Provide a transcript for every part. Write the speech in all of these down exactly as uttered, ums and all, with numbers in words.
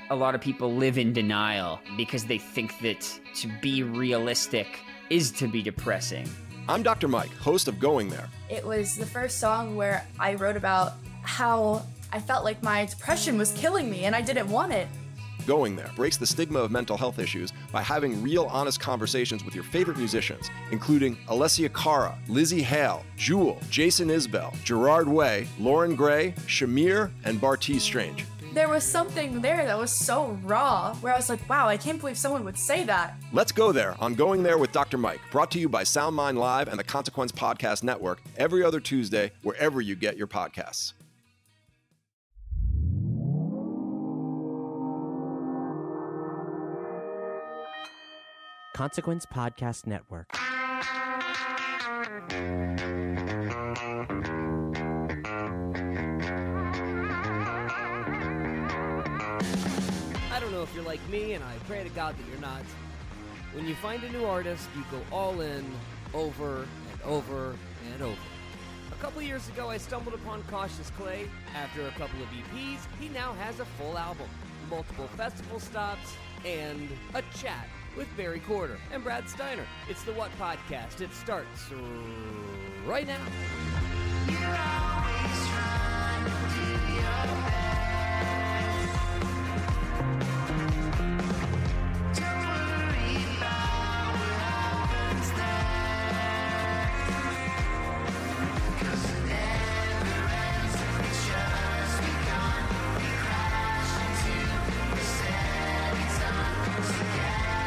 a lot of people live in denial because they think that to be realistic is to be depressing. I'm Doctor Mike, host of Going There. It was the first song where I wrote about how I felt like my depression was killing me and I didn't want it. Going There breaks the stigma of mental health issues by having real, honest conversations with your favorite musicians, including Alessia Cara, Lizzie Hale, Jewel, Jason Isbell, Gerard Way, Lauren Gray, Shamir, and Bartees Strange. There was something there that was so raw, where I was like, wow, I can't believe someone would say that. Let's go there on Going There with Doctor Mike, brought to you by SoundMind Live and the Consequence Podcast Network every other Tuesday, wherever you get your podcasts. Consequence Podcast Network. I don't know if you're like me, and I pray to God that you're not. When you find a new artist, you go all in, over and over and over. A couple years ago, I stumbled upon Cautious Clay. After a couple of E Ps, he now has a full album, multiple festival stops, and a chat with Barry Corder and Brad Steiner. It's the What Podcast. It starts right now. You're always trying to do your best. Don't worry about what happens next. 'Cause it never ends if we just begun. We crash into the setting sun together.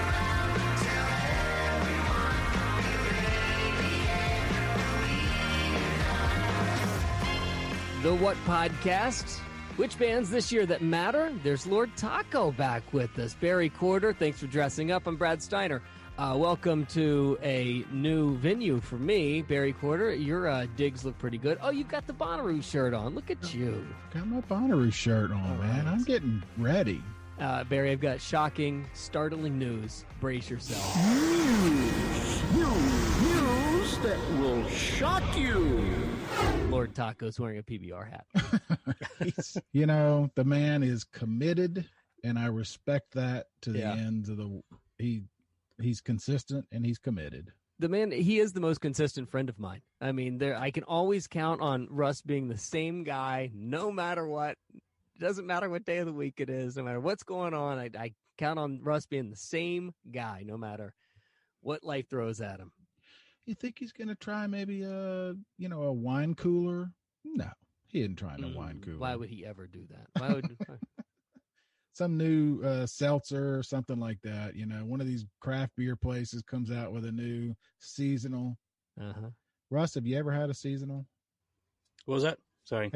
The What Podcast? Which bands this year that matter? There's Lord Taco back with us. Barry Corder, thanks for dressing up. I'm Brad Steiner. Uh, welcome to a new venue for me, Barry Corder. Your uh, digs look pretty good. Oh, you've got the Bonnaroo shirt on. Look at you. Got my Bonnaroo shirt on, All man. right. I'm getting ready. Uh, Barry, I've got shocking, startling news. Brace yourself. News, news, news that will shock you. Lord Taco's wearing a P B R hat. You know, the man is committed, and I respect that to the Yeah. ends of the. He he's consistent and he's committed. The man, he is the most consistent friend of mine. I mean, there I can always count on Russ being the same guy, no matter what. It doesn't matter what day of the week it is, no matter what's going on. I, I count on Russ being the same guy, no matter what life throws at him. You think he's gonna try maybe a you know a wine cooler? No, he isn't trying a wine cooler. Why would he ever do that? Why would some new uh, seltzer or something like that? You know, one of these craft beer places comes out with a new seasonal. uh-huh. Russ, have you ever had a seasonal? What was that? Sorry.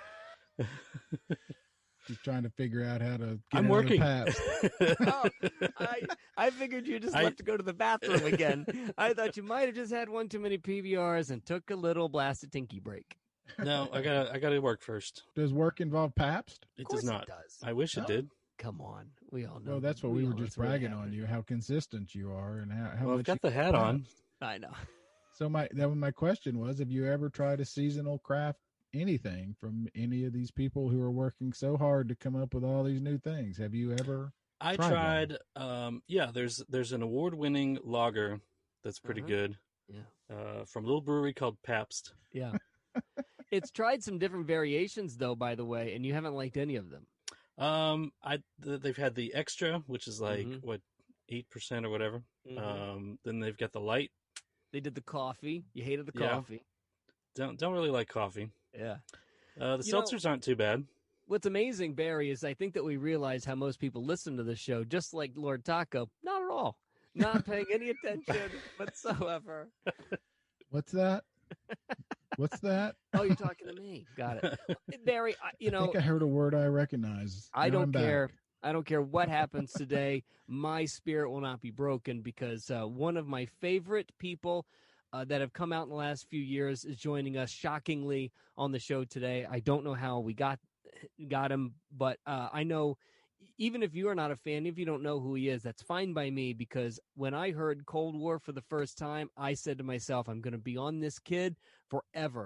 He's trying to figure out how to get I'm working. Pabst. Oh, I, I figured you just I- left to go to the bathroom again. I thought you might have just had one too many P B Rs and took a little blasted tinky break. No, I gotta I gotta work first. Does work involve Pabst? It Of course does not. It does. I wish No. it did. Come on, we all know. Well, that's what we, all were know just it's really bragging on happening. you, how consistent you are, and how, how Well, I've much got you the hat on. Pabst. I know. So my that was my question was: have you ever tried a seasonal craft anything from any of these people who are working so hard to come up with all these new things? Have you ever? I Tried tried. Um, yeah, there's there's an award-winning lager that's pretty Uh-huh. good. Yeah. Uh, from a little brewery called Pabst. Yeah. It's tried some different variations, though, by the way, and you haven't liked any of them. Um, I th- they've had the extra, which is like Mhm. what eight percent or whatever. Mhm. Um, then they've got the light. They did the coffee. You hated the Yeah. coffee. Don't don't really like coffee. Yeah. Uh, the You know- seltzers aren't too bad. What's amazing, Barry, is I think that we realize how most people listen to this show, just like Lord Taco. Not at all. Not paying any attention whatsoever. What's that? What's that? Oh, you're talking to me. Got it. Barry, I- you I know, think I heard a word I recognize. I Now don't I'm back. care. I don't care what happens today. My spirit will not be broken because uh, one of my favorite people uh, that have come out in the last few years is joining us shockingly on the show today. I don't know how we got got him, but uh, I know even if you are not a fan, if you don't know who he is, that's fine by me, because when I heard Cold War for the first time, I said to myself, I'm going to be on this kid forever.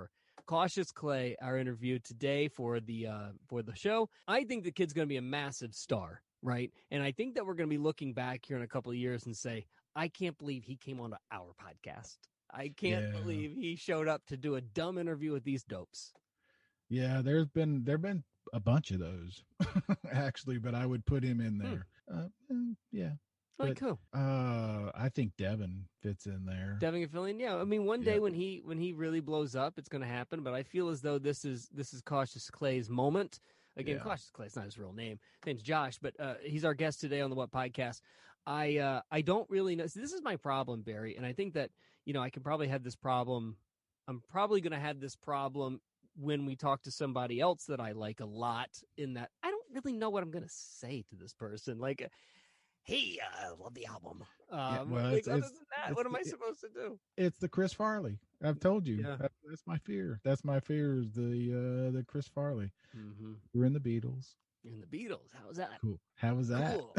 Cautious Clay, our interview today for the uh, for the show. I think the kid's going to be a massive star, right? And I think that we're going to be looking back here in a couple of years and say, I can't believe he came onto our podcast. I can't Yeah. believe he showed up to do a dumb interview with these dopes. Yeah, there's been there've been a bunch of those actually, but I would put him in there. Uh, mm, yeah, Like But- who? uh, I think Devin fits in there. Devin Gilfillian, yeah. I mean, one day Yeah. when he when he really blows up, it's going to happen. But I feel as though this is this is Cautious Clay's moment. Again, Yeah. Cautious Clay is not his real name. His name's Josh, but uh, he's our guest today on the What Podcast. I uh, I don't really know. So this is my problem, Barry, and I think that you know I can probably have this problem. I'm probably going to have this problem when we talk to somebody else that I like a lot. In that I don't really know what I'm going to say to this person. Like, uh, hey, I love the album. Um, well, like, it's- other it's- than that, it's what am I the- supposed to do? It's the Chris Farley. I've told you. Yeah. That- that's my fear. That's my fear is the uh, the Chris Farley. Mm-hmm. We're in the Beatles. In the Beatles, how's that? Cool. How was that? Cool.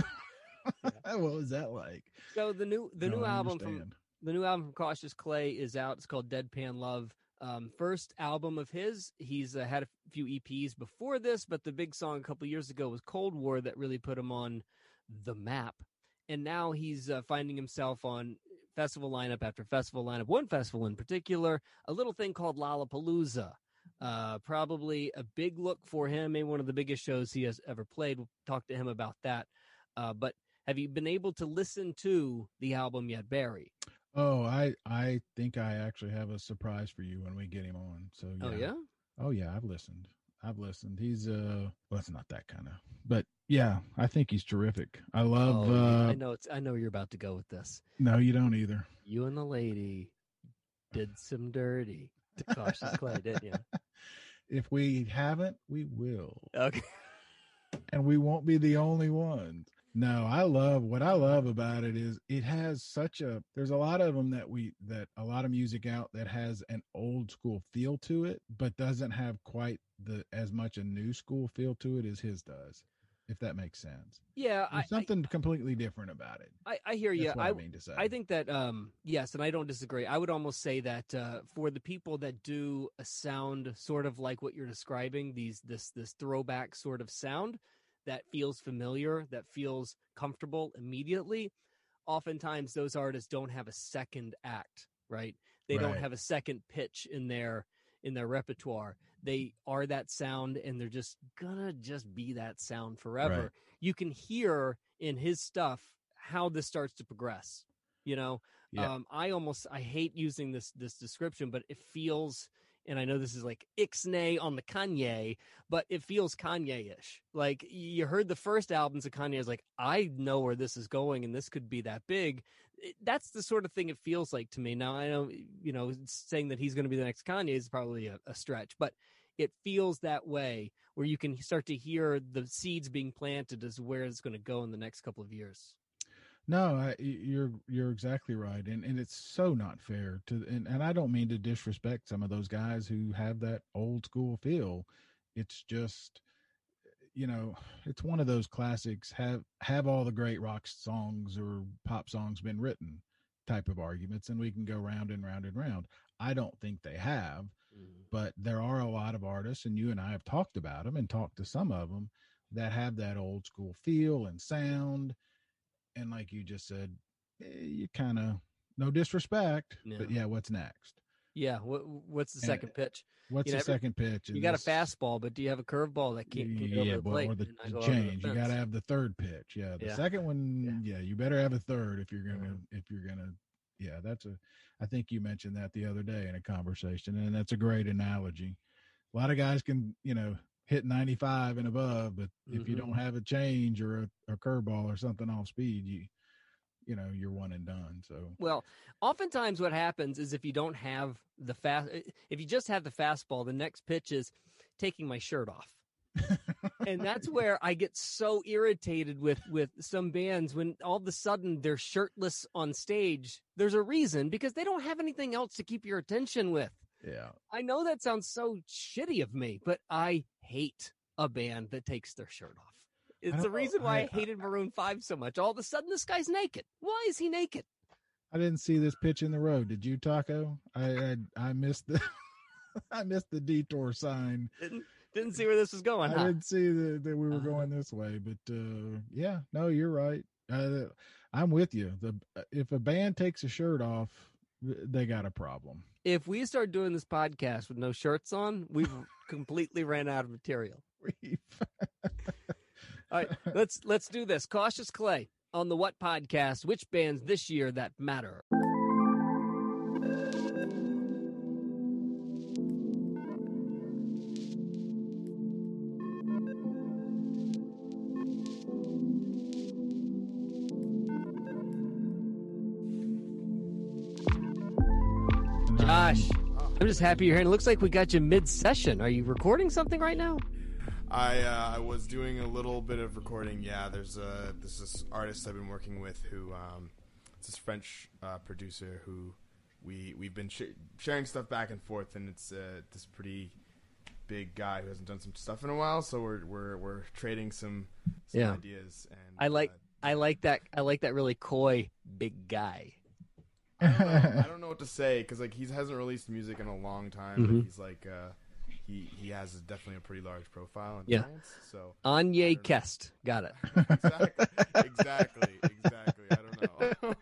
What was that like? So the new the No, new I album from understand. the new album from Cautious Clay is out. It's called Deadpan Love. Um, first album of his. He's uh, had a few E Ps before this, but the big song a couple years ago was Cold War that really put him on the map. And now he's uh, finding himself on festival lineup after festival lineup. One festival in particular, a little thing called Lollapalooza. Uh, probably a big look for him, maybe one of the biggest shows he has ever played. We'll talk to him about that. Uh, but have you been able to listen to the album yet, Barry? Oh, I I think I actually have a surprise for you when we get him on. So yeah. Oh, yeah? Oh yeah, I've listened. I've listened. He's uh well, it's not that kind of, but yeah, I think he's terrific. I love. Oh, uh I know it's. I know you're about to go with this. No, you don't either. You and the lady did some dirty to Cautious Clay, didn't you? If we haven't, we will, Okay. and we won't be the only ones. No, I love what I love about it is it has such a. There's a lot of them that we that a lot of music out that has an old school feel to it, but doesn't have quite the as much a new school feel to it as his does. If that makes sense. Yeah, I, There's something completely different about it. I, I hear you. That's what I, I, mean to say. I think that um yes, and I don't disagree. I would almost say that uh, for the people that do a sound sort of like what you're describing, these this this throwback sort of sound that feels familiar, that feels comfortable immediately, oftentimes those artists don't have a second act, right? They don't Right. have a second pitch in their in their repertoire. They are that sound and they're just gonna just be that sound forever. Right. You can hear in his stuff how this starts to progress. You know, Yeah. um, I almost I hate using this this description, but it feels, and I know this is like ixnay on the Kanye, but it feels Kanye-ish. Like you heard the first albums of Kanye, is like, I know where this is going, and this could be that big. It, that's the sort of thing it feels like to me. Now I know, you know, saying that he's going to be the next Kanye is probably a, a stretch, but it feels that way where you can start to hear the seeds being planted as where it's going to go in the next couple of years. No, I, you're you're exactly right, and and it's so not fair to, and, and I don't mean to disrespect some of those guys who have that old school feel. It's just, you know, it's one of those classics. Have have all the great rock songs or pop songs been written? Type of arguments, and we can go round and round and round. I don't think they have, but there are a lot of artists, and you and I have talked about them and talked to some of them that have that old school feel and sound. And like you just said, eh, you kind of, no disrespect, Yeah. but yeah, what's next? Yeah. What, what's the And second pitch? What's You the never- second pitch? You in got a this? fastball, but do you have a curveball that can, can go yeah, over the well, plate? or the, and not the go over the change. You got to fence? have the third pitch. Yeah, the Yeah. second one. Yeah. Yeah. you better have a third if you're gonna if you're gonna. Yeah, that's a. I think you mentioned that the other day in a conversation, and that's a great analogy. A lot of guys can, you know, hit ninety-five and above, but if you Mhm. don't have a change or a, a curveball or something off speed, you, you know, you're one and done. So Well, oftentimes what happens is if you don't have the fast, if you just have the fastball, the next pitch is taking my shirt off. And that's where I get so irritated with with some bands when all of a sudden they're shirtless on stage. There's a reason, because they don't have anything else to keep your attention with. yeah. I know that sounds so shitty of me, but I hate a band that takes their shirt off. It's don't the know. reason why I, I- hated Maroon five so much. All of a sudden, this guy's naked. Why is he naked? I didn't see this pitch in the road. Did you, Taco? I I, I missed the. I missed the detour sign. Didn't didn't see where this was going. I Huh? didn't see that, that we were Uh-huh. going this way, but uh, yeah, no, you're right. Uh, I'm with you. The if a band takes a shirt off, they got a problem. If we start doing this podcast with no shirts on, we've completely ran out of material. All right, let's let's do this. Cautious Clay on the What Podcast. Which bands this year that matter? Josh, I'm just happy you're here. And it looks like we got you mid-session. Are you recording something right now? I uh, I was doing a little bit of recording. Yeah, there's a this this artist I've been working with who um, it's this French uh, producer who we we've been sh- sharing stuff back and forth, and it's uh, this pretty big guy who hasn't done some stuff in a while. So we're we're we're trading some, some Yeah. ideas. And I like uh, I like that I like that really coy big guy. I don't know, I don't know what to say because like he hasn't released music in a long time. Mhm. But he's like uh, he he has definitely a pretty large profile in Yeah. France. So Anye Kest. Got it. exactly, exactly, exactly. I don't know.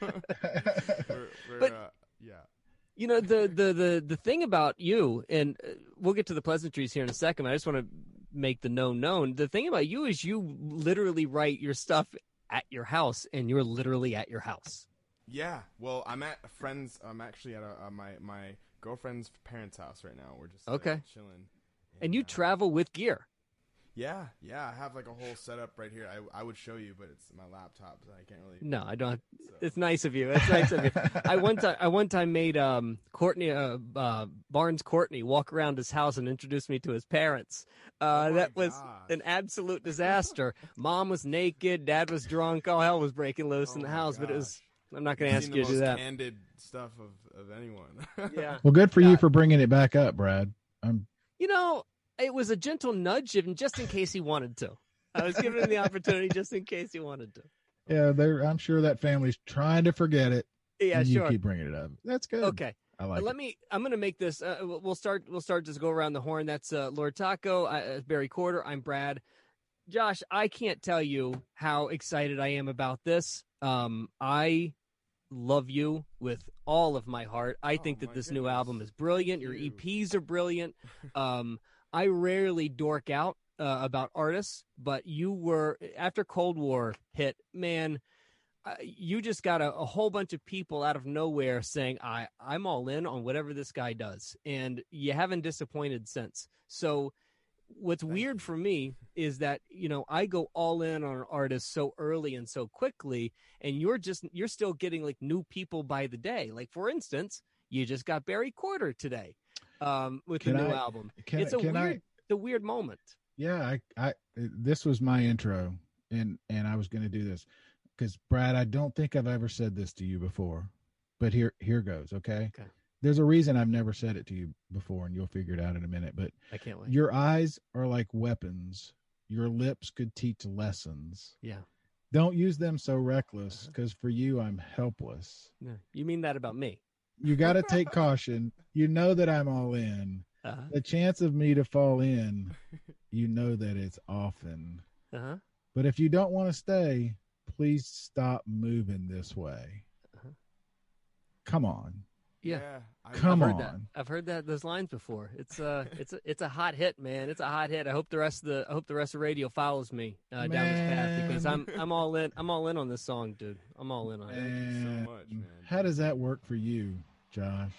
we're, we're, But- uh, yeah. You know, the, the, the, the thing about you, and uh, we'll get to the pleasantries here in a second, I just want to make the known known. The thing about you is you literally write your stuff at your house, and you're literally at your house. Yeah. Well, I'm at a friend's. I'm actually at a, uh, my my girlfriend's parents' house right now. We're just uh, Okay. chilling. And you uh, travel with gear. Yeah, yeah. I have like a whole setup right here. I I would show you, but it's my laptop, so I can't really. No, I don't. So. It's nice of you. It's nice of you. I one time, I one time made um Courtney, uh, uh, Barnes Courtney walk around his house and introduce me to his parents. Uh, Oh my that was gosh. an absolute disaster. Mom was naked, Dad was drunk, all hell was breaking loose in Oh the my house. But it was. gosh. I'm not going to You've ask seen you the to do most that. candid stuff of of anyone. Yeah. Well, good for Yeah. you for bringing it back up, Brad. I'm You know, it was a gentle nudge, and just in case he wanted to. I was giving him the opportunity just in case he wanted to. yeah, they're. I'm sure that family's trying to forget it. Yeah, and you sure. keep bringing it up. That's good. Okay. I Uh, like. let it. me. I'm going to make this. Uh, we'll we'll start. We'll start. Just go around the horn. That's uh, Lord Taco, uh, Barry Corder. I'm Brad. Josh, I can't tell you how excited I am about this. Um, I love you with all of my heart. I Oh, think that my this new goodness. album is brilliant. Your you. E Ps are brilliant. Um, I rarely dork out uh, about artists, but you were after Cold War hit, man. Uh, you just got a, a whole bunch of people out of nowhere saying, I, I'm all in on whatever this guy does. And you haven't disappointed since. So what's Thank weird you. for me is that, you know, I go all in on an artist so early and so quickly, and you're just, you're still getting like new people by the day. Like, for instance, you just got Barry Corder today um, with Can the new I- album. Can, It's a can weird, I? the weird moment. Yeah, I, I. This was my intro, and and I was going to do this because Brad, I don't think I've ever said this to you before, but here here goes. Okay. Okay. There's a reason I've never said it to you before, and you'll figure it out in a minute. But I can't wait. your eyes are like weapons. Your lips could teach lessons. Yeah. Don't use them so reckless, because for you, I'm helpless. Yeah. You mean that about me? You got to take caution. You know that I'm all in. Uh-huh. The chance of me to fall in, you know that it's often. Uh-huh. But if you don't want to stay, please stop moving this way. Uh-huh. Come on. Yeah. I, Come I've on. heard that. I've heard that those lines before. It's uh it's a it's a hot hit, man. It's a hot hit. I hope the rest of the I hope the rest of radio follows me uh, down this path because I'm Man. I'm all in. I'm all in on this song, dude. I'm all in on it. Thank you so And much, man. How does that work for you, Josh?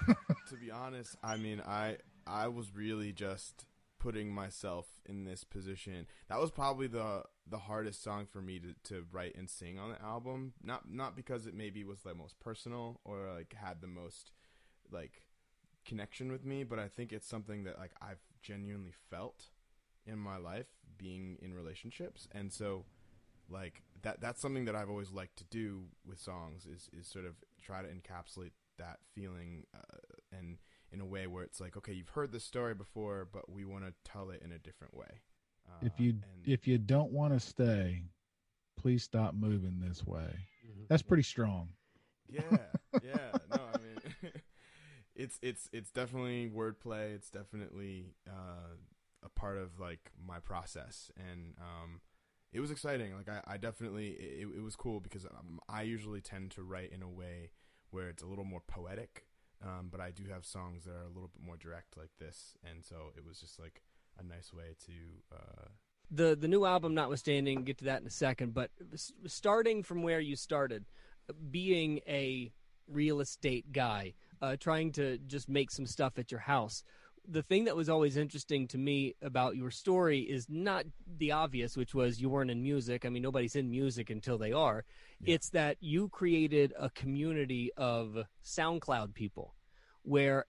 To be honest, I mean, I I was really just putting myself in this position. That was probably the the hardest song for me to, to write and sing on the album. Not not because it maybe was the most personal or like had the most like connection with me, but I think it's something that like I've genuinely felt in my life being in relationships, and so like that that's something that I've always liked to do with songs is is sort of try to encapsulate that feeling uh, and in a way where it's like, okay, you've heard this story before, but we want to tell it in a different way. Uh, If you and- if you don't want to stay, please stop moving this way. Mhm. That's pretty strong. yeah, yeah, no, I mean, it's it's it's definitely wordplay. It's definitely uh, a part of like my process, and um, it was exciting. Like I, I definitely it, it was cool because um, I usually tend to write in a way where it's a little more poetic, um, but I do have songs that are a little bit more direct like this, and so it was just like a nice way to. Uh, the the new album notwithstanding, get to that in a second, but s- starting from where you started, being a real estate guy, uh, trying to just make some stuff at your house. The thing that was always interesting to me about your story is not the obvious, which was you weren't in music. I mean, nobody's in music until they are. Yeah. It's that you created a community of SoundCloud people where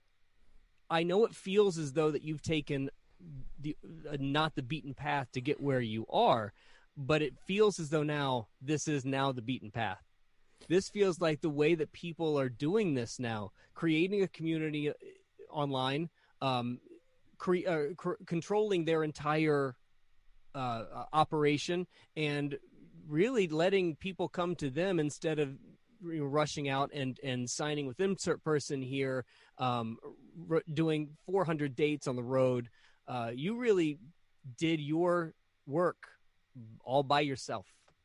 I know it feels as though that you've taken the uh, not the beaten path to get where you are, but it feels as though now this is now the beaten path. This feels like the way that people are doing this now, creating a community online, um, cre- uh, cr- controlling their entire uh, operation, and really letting people come to them instead of you know, rushing out and, and signing with insert person here, um, r- doing four hundred dates on the road. Uh, you really did your work all by yourself.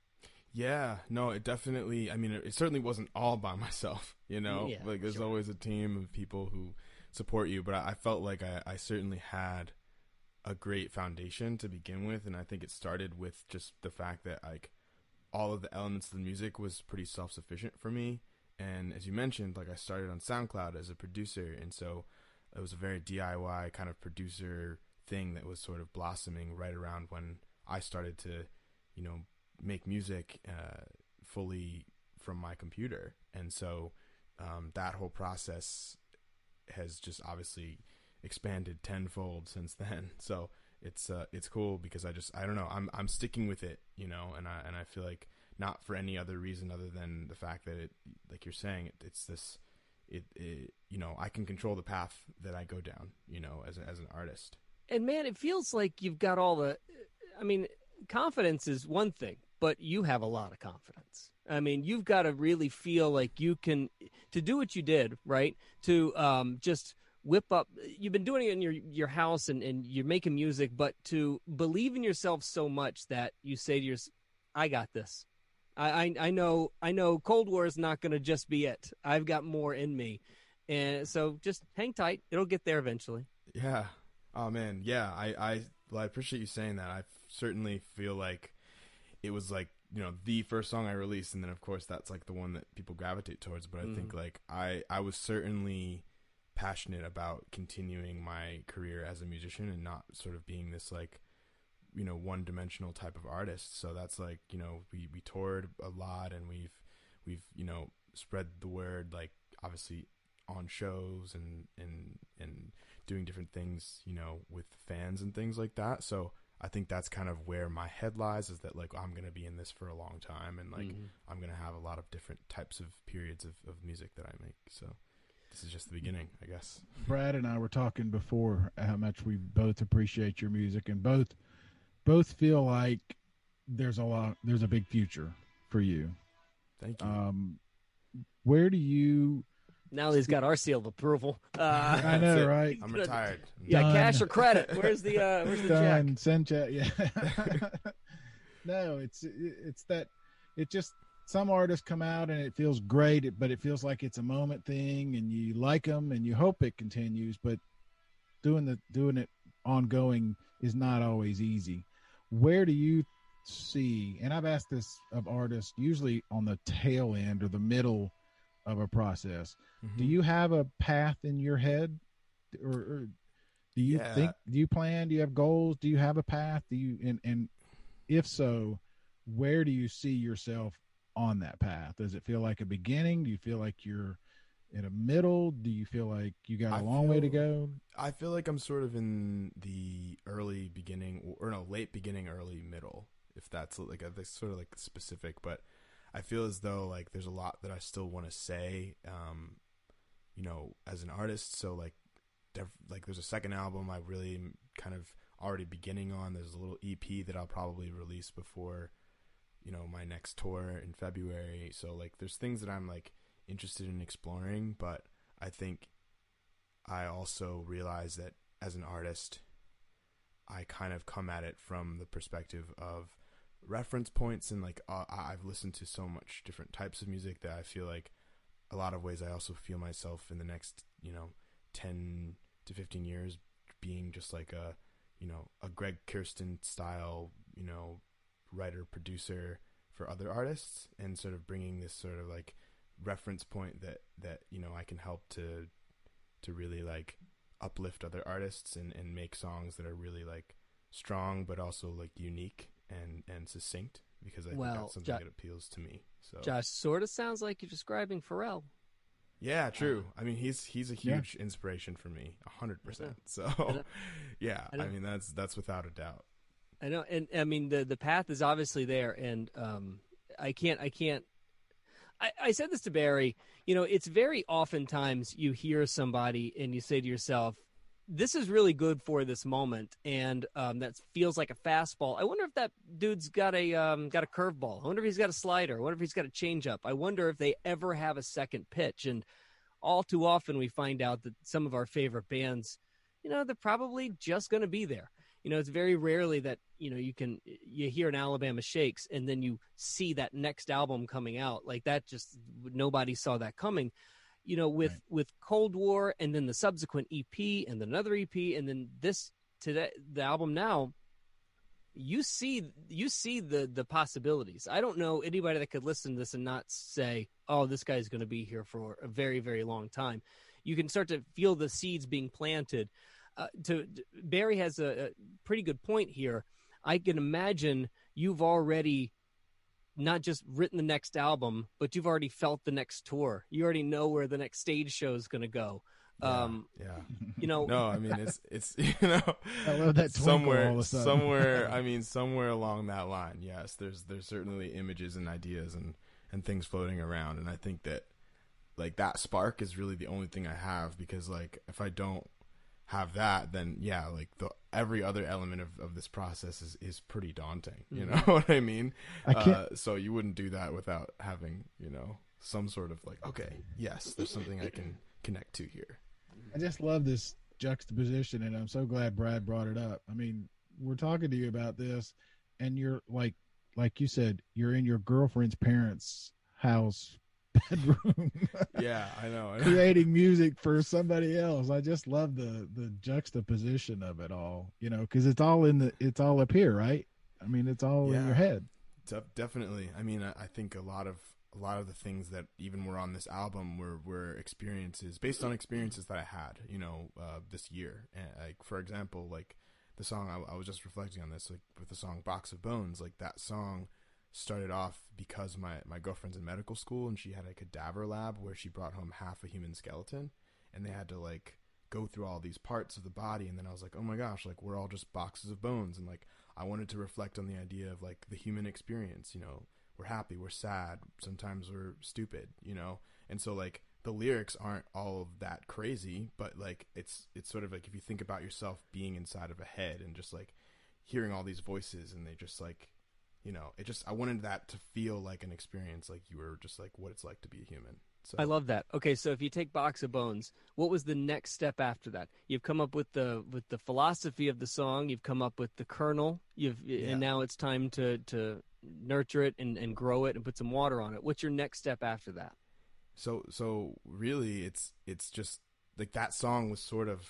Yeah, no, it definitely, I mean, it, it certainly wasn't all by myself, you know, yeah, like there's sure. always a team of people who support you, but I, I felt like I, I certainly had a great foundation to begin with. And I think it started with just the fact that like all of the elements of the music was pretty self-sufficient for me. And as you mentioned, like I started on SoundCloud as a producer. And so it was a very D I Y kind of producer thing that was sort of blossoming right around when I started to, you know, make music uh, fully from my computer. And so um, that whole process has just obviously expanded tenfold since then. So it's uh, it's cool because I just I don't know I'm I'm sticking with it, you know, and I and I feel like not for any other reason other than the fact that it, like you're saying, it, it's this it, it you know I can control the path that I go down, you know, as a, as an artist. And man, it feels like you've got all the, I mean, confidence is one thing, but you have a lot of confidence. I mean, you've got to really feel like you can, to do what you did, right? To um, just whip up, you've been doing it in your, your house and, and you're making music, but to believe in yourself so much that you say to yourself, I got this. I, I, I know, I know Cold War is not going to just be it. I've got more in me. And so just hang tight. It'll get there eventually. Yeah. Oh man, yeah, I, I, well, I appreciate you saying that. I certainly feel like it was like, you know, the first song I released, and then of course that's like the one that people gravitate towards. But I mm. think like I, I was certainly passionate about continuing my career as a musician and not sort of being this like, you know, one-dimensional type of artist. So that's like, you know, we, we toured a lot, and we've, we've, you know, spread the word, like obviously on shows and, and, and doing different things, you know, with fans and things like that. So I think that's kind of where my head lies, is that like, I'm going to be in this for a long time. And like, mm-hmm. I'm going to have a lot of different types of periods of, of music that I make. So this is just the beginning, I guess. Brad and I were talking before how much we both appreciate your music, and both, both feel like there's a lot, there's a big future for you. Thank you. Um, where do you, Now he's got our seal of approval. Uh, I know, right? I'm retired. Yeah, Done. Cash or credit? Where's the uh, where's the Done. check? Send check. Yeah. No, it's it's that it just some artists come out and it feels great, but it feels like it's a moment thing, and you like them and you hope it continues, but doing the doing it ongoing is not always easy. Where do you see? And I've asked this of artists, usually on the tail end or the middle of a process. Mm-hmm. Do you have a path in your head, or, or do you yeah. think, do you plan, do you have goals? Do you have a path? Do you, and, and if so, where do you see yourself on that path? Does it feel like a beginning? Do you feel like you're in a middle? Do you feel like you got a I long feel, way to go? I feel like I'm sort of in the early beginning, or no, late beginning, early middle, if that's like a, that's sort of like specific, but I feel as though like there's a lot that I still want to say, um, you know, as an artist. So like, def- like there's a second album I really am kind of already beginning on. There's a little E P that I'll probably release before, you know, my next tour in February. So like, there's things that I'm like interested in exploring, but I think I also realize that as an artist, I kind of come at it from the perspective of reference points, and like uh, I've listened to so much different types of music that I feel like a lot of ways I also feel myself in the next, you know, ten to fifteen years being just like a, you know, a Greg Kirsten style, you know, writer producer for other artists, and sort of bringing this sort of like reference point that that you know I can help to to really like uplift other artists and and make songs that are really like strong but also like unique and and succinct, because I Well, think that's something Jo- that appeals to me. So Josh, sort of sounds like you're describing Pharrell. yeah, true. I mean, he's he's a Yeah. huge inspiration for me, a hundred percent. So know. yeah, I I know. mean that's that's without a doubt. I know, and I mean the the path is obviously there, and um, I can't, I can't. I, I said this to Barry. You know, it's very oftentimes you hear somebody and you say to yourself, "This is really good for this moment," and um, that feels like a fastball. I wonder if that dude's got a um, got a curveball. I wonder if he's got a slider. I wonder if he's got a changeup. I wonder if they ever have a second pitch. And all too often we find out that some of our favorite bands, you know, they're probably just going to be there. You know, it's very rarely that, you know, you can, you hear an Alabama Shakes and then you see that next album coming out like that. Just nobody saw that coming, you know, with, Right. with Cold War and then the subsequent E P and then another E P. And then this today, the album now, you see, you see the, the possibilities. I don't know anybody that could listen to this and not say, oh, this guy's going to be here for a very, very long time. You can start to feel the seeds being planted. Uh, to Barry has a, a pretty good point here. I can imagine you've already not just written the next album, but you've already felt the next tour. You already know where the next stage show is going to go. Yeah, Um, yeah. you know, No, I mean it's it's you know I love that twinkle somewhere all of a sudden. somewhere I mean somewhere along that line. Yes, there's there's certainly images and ideas and and things floating around, and I think that like that spark is really the only thing I have, because like if I don't have that, then yeah, like the every other element of, of this process is, is pretty daunting. You know what I mean? I can't- Uh, so you wouldn't do that without having, you know, some sort of like, okay, yes, there's something I can connect to here. I just love this juxtaposition, and I'm so glad Brad brought it up. I mean, we're talking to you about this, and you're like, like you said, you're in your girlfriend's parents' house bedroom, Yeah, I know. I know. creating music for somebody else. I just love the the juxtaposition of it all, you know, because it's all in the, it's all up here, right? I mean, it's all in Yeah. your head. De- definitely. I mean, I, I think a lot of a lot of the things that even were on this album were were experiences based on experiences that I had, you know, uh, this year. And like for example, like the song I, I was just reflecting on this, like with the song "Box of Bones." Like that song started off because my my girlfriend's in medical school, and she had a cadaver lab where she brought home half a human skeleton, and they had to like go through all these parts of the body. And then I was like, oh my gosh, like we're all just boxes of bones. And like I wanted to reflect on the idea of like the human experience, you know. We're happy, we're sad, sometimes we're stupid, you know? And so like the lyrics aren't all of that crazy, but like it's it's sort of like if you think about yourself being inside of a head and just like hearing all these voices, and they just like, you know, it just, I wanted that to feel like an experience, like you were just like what it's like to be a human. So I love that. Okay, so if you take Box of Bones, what was the next step after that? You've come up with the with the philosophy of the song. You've come up with the kernel. You've Yeah. and now it's time to to nurture it and, and grow it and put some water on it. What's your next step after that? So so really it's it's just like that song was sort of,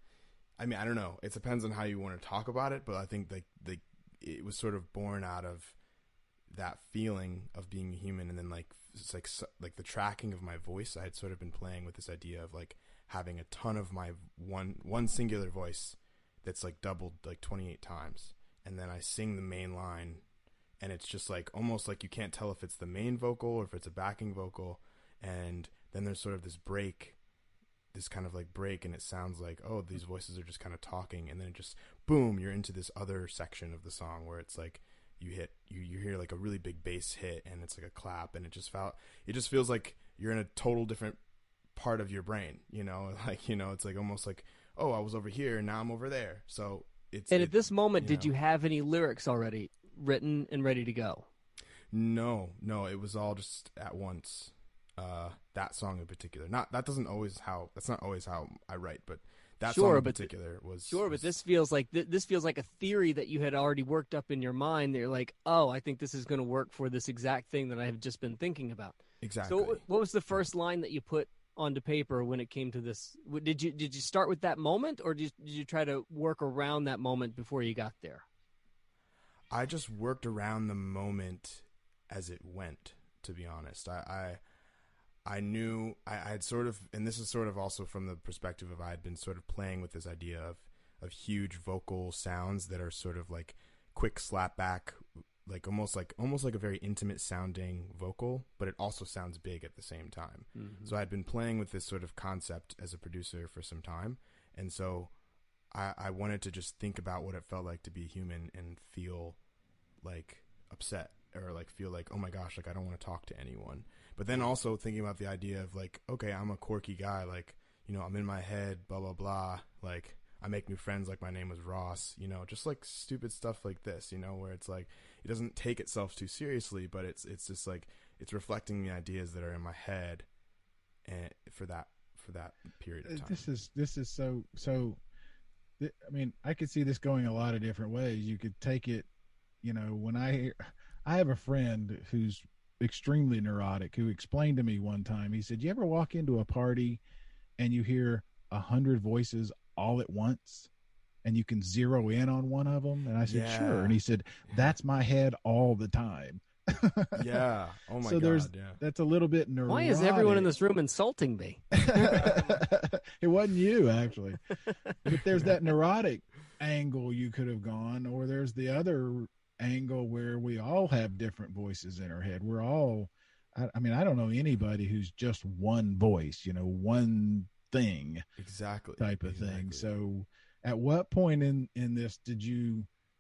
I mean, I don't know. It depends on how you want to talk about it, but I think like the it was sort of born out of that feeling of being a human, and then like it's like so- like the tracking of my voice. I had sort of been playing with this idea of like having a ton of my one one singular voice that's like doubled like twenty-eight times, and then I sing the main line, and it's just like almost like you can't tell if it's the main vocal or if it's a backing vocal, and then there's sort of this break, this kind of like break, and it sounds like, oh, these voices are just kind of talking, and then it just boom, you're into this other section of the song where it's like you hit you you hear like a really big bass hit, and it's like a clap, and it just felt it just feels like you're in a total different part of your brain, you know, like, you know, it's like almost like, oh, I was over here and now I'm over there. So it's And it, at this moment, you did know. you have any lyrics already written and ready to go? No, no, it was all just at once. uh, that song in particular. Not that doesn't always how that's not always how I write, but that Sure, song in but th- particular was Sure, was, but this feels like th- this feels like a theory that you had already worked up in your mind. That you're like, oh, I think this is going to work for this exact thing that I have just been thinking about. exactly. So, what, what was the first line that you put onto paper when it came to this? W- Did you did you start with that moment, or did you, did you try to work around that moment before you got there? I just worked around the moment as it went, to be honest. I I, I knew I had sort of, and this is sort of also from the perspective of I had been sort of playing with this idea of, of huge vocal sounds that are sort of like quick slap back, like almost like almost like a very intimate sounding vocal, but it also sounds big at the same time. Mm-hmm. So I had been playing with this sort of concept as a producer for some time, and so I, I wanted to just think about what it felt like to be human and feel like upset or like feel like, oh my gosh, like I don't want to talk to anyone. But then also thinking about the idea of like, okay, I'm a quirky guy, like, you know, I'm in my head, blah, blah, blah. Like I make new friends like my name was Ross, you know, just like stupid stuff like this, you know, where it's like, it doesn't take itself too seriously, but it's, it's just like, it's reflecting the ideas that are in my head and for that, for that period of time. This is, this is so, so, I mean, I could see this going a lot of different ways. You could take it, you know, when I hear, I have a friend who's extremely neurotic who explained to me one time, he said, you ever walk into a party and you hear a hundred voices all at once and you can zero in on one of them? And I said, yeah. sure. And he said, that's my head all the time. Yeah. Oh my so God. there's, yeah. That's a little bit neurotic. Why is everyone in this room insulting me? It wasn't you, actually. But there's that neurotic angle you could have gone, or there's the other angle where we all have different voices in our head. We're all, I, I mean, I don't know anybody who's just one voice, you know, one thing, exactly type of exactly. thing. So at what point in, in this did you,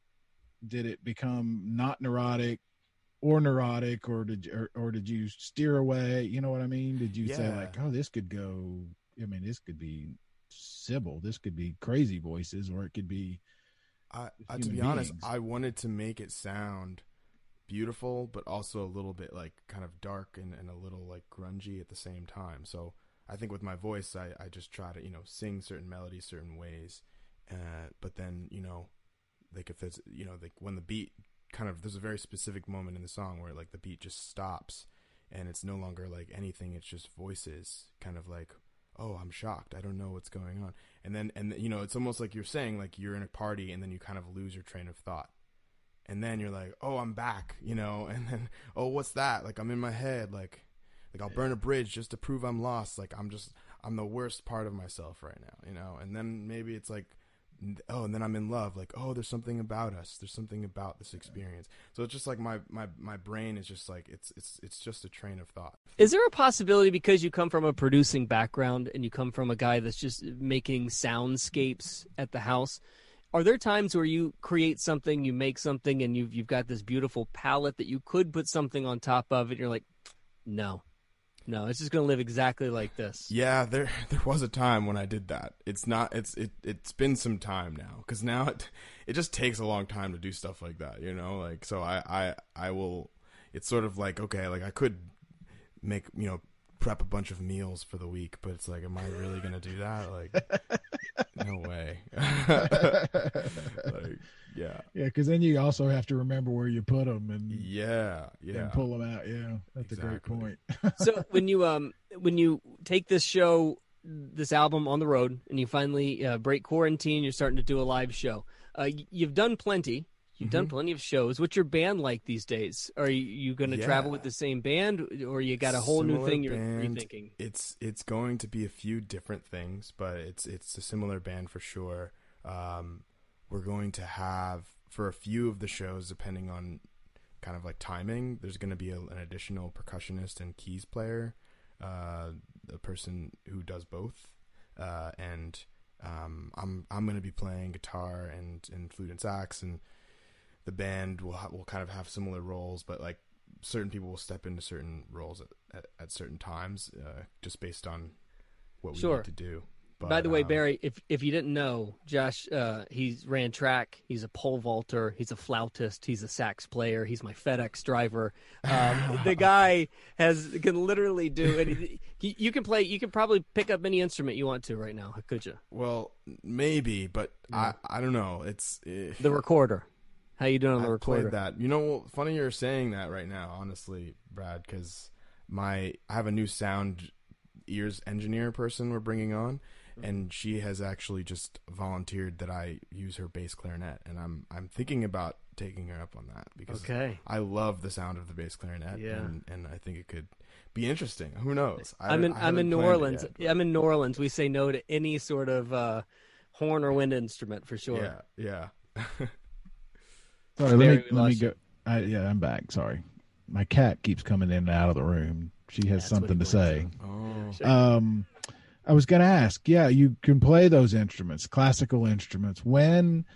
did it become not neurotic or neurotic, or did, or, or did you steer away? You know what I mean? Did you yeah. say like, oh, this could go, I mean, this could be Sybil, this could be crazy voices, or it could be, I, I to be beings. honest, I wanted to make it sound beautiful, but also a little bit like kind of dark and, and a little like grungy at the same time. So I think with my voice, I, I just try to, you know, sing certain melodies certain ways. Uh, but then, you know, like if it's, you know, like when the beat kind of, there's a very specific moment in the song where like the beat just stops and it's no longer like anything. It's just voices kind of like, oh, I'm shocked. I don't know what's going on. And then, and you know, it's almost like you're saying, like you're in a party and then you kind of lose your train of thought. And then you're like, oh, I'm back, you know, and then, oh, what's that? Like, I'm in my head. Like, like I'll burn a bridge just to prove I'm lost. Like, I'm just, I'm the worst part of myself right now, you know? And then maybe it's like, oh, and then I'm in love. Like, oh, there's something about us. There's something about this experience. So it's just like my, my, my brain is just like, it's, it's, it's just a train of thought. Is there a possibility, because you come from a producing background and you come from a guy that's just making soundscapes at the house, are there times where you create something, you make something, and you've, you've got this beautiful palette that you could put something on top of it, and you're like, no, no, it's just going to live exactly like this? Yeah, there there was a time when I did that. It's not, it's, it, it's been some time now, because now it, it just takes a long time to do stuff like that, you know? Like, so I, I, I will, it's sort of like, okay, like I could make, you know, prep a bunch of meals for the week, but it's like, am I really going to do that? Like, no way. Like, yeah. Yeah, because then you also have to remember where you put them and yeah, yeah, and pull them out. Yeah, that's exactly. a great point. So when you um when you take this show, this album on the road, and you finally uh, break quarantine, you're starting to do a live show. Uh, you've done plenty. You've mm-hmm. done plenty of shows. What's your band like these days? Are you, you going to yeah. travel with the same band, or you got a whole similar new thing you're band. rethinking? It's it's going to be a few different things, but it's it's a similar band for sure. Um, we're going to have, for a few of the shows, depending on kind of like timing, there's going to be a, an additional percussionist and keys player, uh, a person who does both, uh, and um, I'm I'm going to be playing guitar and, and flute and sax, and the band will ha- will kind of have similar roles, but like certain people will step into certain roles at, at, at certain times, uh, just based on what we sure. need to do. But, By the way, um, Barry, if if you didn't know, Josh, uh, he's ran track. He's a pole vaulter. He's a flautist. He's a sax player. He's my FedEx driver. Um, the guy has can literally do it. He, you can play. You can probably pick up any instrument you want to right now. Could you? Well, maybe, but I I don't know. It's eh, The recorder. How you doing on the I've recorder? played that. You know, funny you're saying that right now, honestly, Brad, because my I have a new sound ears engineer person we're bringing on, and she has actually just volunteered that I use her bass clarinet, and I'm I'm thinking about taking her up on that because Okay. I love the sound of the bass clarinet, Yeah. and, and I think it could be interesting. Who knows? I, I'm in. I I'm haven't in New planned it Orleans. yet, but- I'm in New Orleans. We say no to any sort of uh, horn or wind instrument for sure. Yeah, yeah. Sorry, let Barry, me we let me lost go. I, yeah, I'm back. Sorry, my cat keeps coming in and out of the room. She has That's what something he to say. wants. Oh, Um, I was going to ask. Yeah, you can play those instruments, classical instruments. When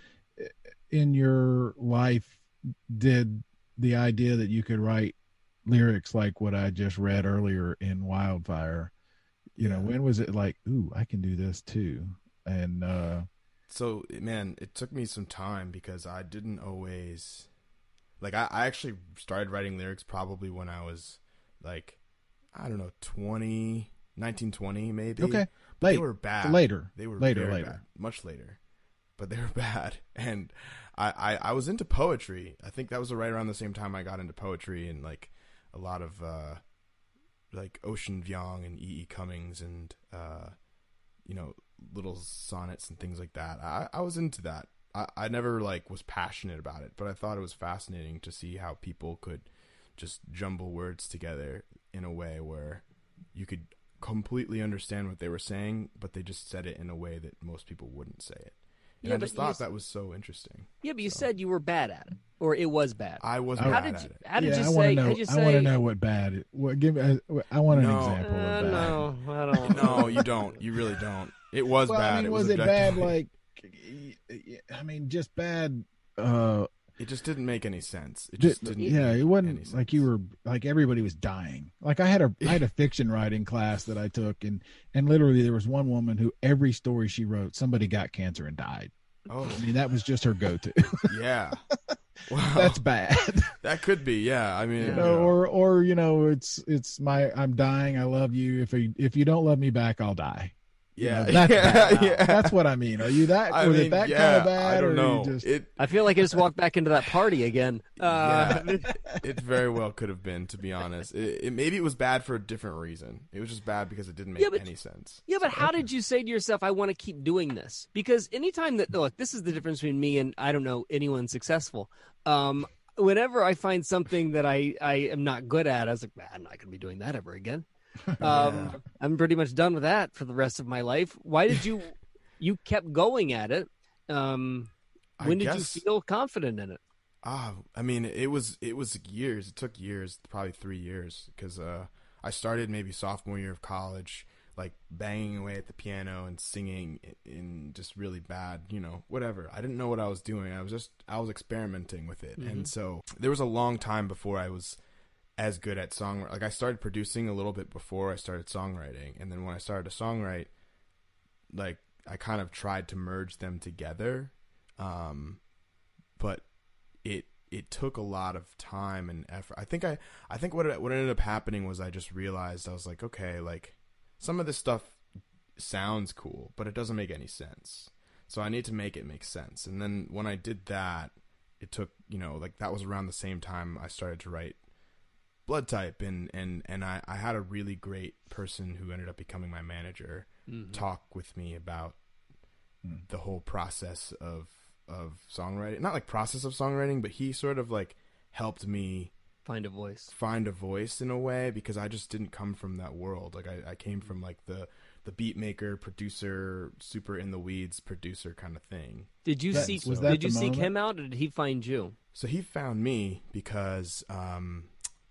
in your life did the idea that you could write lyrics like what I just read earlier in Wildfire? You know, Yeah. when was it like, ooh, I can do this too? And uh, So, man, it took me some time because I didn't always like I, I actually started writing lyrics probably when I was like I don't know, twenty, nineteen, twenty maybe. okay, But late, they were bad. later, They were later, very later. bad. Much later. But they were bad. And I, I, I was into poetry. I think that was right around the same time I got into poetry and like a lot of uh like Ocean Vuong and E. E. Cummings and uh you know, little sonnets and things like that. I, I was into that. I, I never like was passionate about it, but I thought it was fascinating to see how people could just jumble words together in a way where you could completely understand what they were saying, but they just said it in a way that most people wouldn't say it. And Yeah, I but just you thought s- that was so interesting. Yeah, but you So- said you were bad at it, or it was bad. I was How bad did at you? it. How did yeah, you I say? want to know. How'd you I want to say- know what bad. It, what, give me. I, I want an No. example Uh, of bad. no, I don't. No, you don't. You really don't. It was Well, bad. I mean, it was, was, it bad? objectively- Like, I mean, just bad. Uh, It just didn't make any sense. It di- just didn't. yeah, make it wasn't any like you sense. were like everybody was dying. Like I had a I had a fiction writing class that I took, and and literally there was one woman who every story she wrote, somebody got cancer and died. Oh, I mean, that was just her go-to. yeah. Wow. That's bad. That could be. Yeah. I mean, You you know, know, or or you know, it's it's my I'm dying. I love you. If you if you don't love me back, I'll die. You yeah, know, that's yeah, bad. yeah. That's what I mean. Are you that? I was mean, it that yeah, kind of bad, I don't or know. you just? It I feel like I just walked back into that party again. Uh, it very well could have been, to be honest. It, it maybe it was bad for a different reason. It was just bad because it didn't make Yeah, but- any sense. Yeah, but how did you say to yourself, I want to keep doing this? Because anytime that, look, this is the difference between me and, I don't know, anyone successful. Um, whenever I find something that I, I am not good at, I was like, man, I'm not going to be doing that ever again. Um, I'm pretty much done with that for the rest of my life. Why did you, you kept going at it? Um, I when did guess- you feel confident in it? Ah, I mean, it was it was years. It took years, probably three years, because uh, I started maybe sophomore year of college, like banging away at the piano and singing in, in just really bad, you know, whatever. I didn't know what I was doing. I was just I was experimenting with it, Mhm. and so there was a long time before I was as good at songwriting. Like I started producing a little bit before I started songwriting, and then when I started to songwrite, like I kind of tried to merge them together, um, but it it took a lot of time and effort. I think I I think what it, what ended up happening was I just realized I was like, okay, like some of this stuff sounds cool, but it doesn't make any sense. So I need to make it make sense. And then when I did that, it took, you know, like that was around the same time I started to write Blood Type, and and and I I had a really great person who ended up becoming my manager Mhm. talk with me about the whole process of of songwriting. Not like process of songwriting, but he sort of like helped me Find a voice. find a voice in a way, because I just didn't come from that world. Like I, I came from like the the beat maker, producer, super in the weeds producer kind of thing. Did you That- seek, was that did you the seek moment? him out, or did he find you? So he found me because um,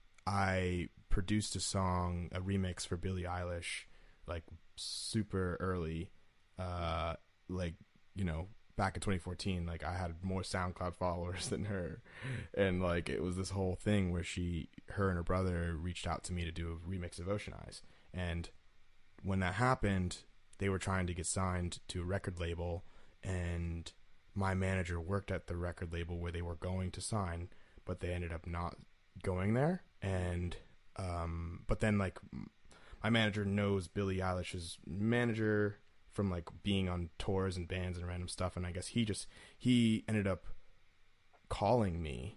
I produced a song, a remix for Billie Eilish, like super early, uh, like, you know, back in twenty fourteen. Like I had more SoundCloud followers than her, and like it was this whole thing where she, her and her brother reached out to me to do a remix of Ocean Eyes, and when that happened, they were trying to get signed to a record label, and my manager worked at the record label where they were going to sign, but they ended up not going there. And um, but then like my manager knows Billie Eilish's manager from like being on tours and bands and random stuff, and I guess he just he ended up calling me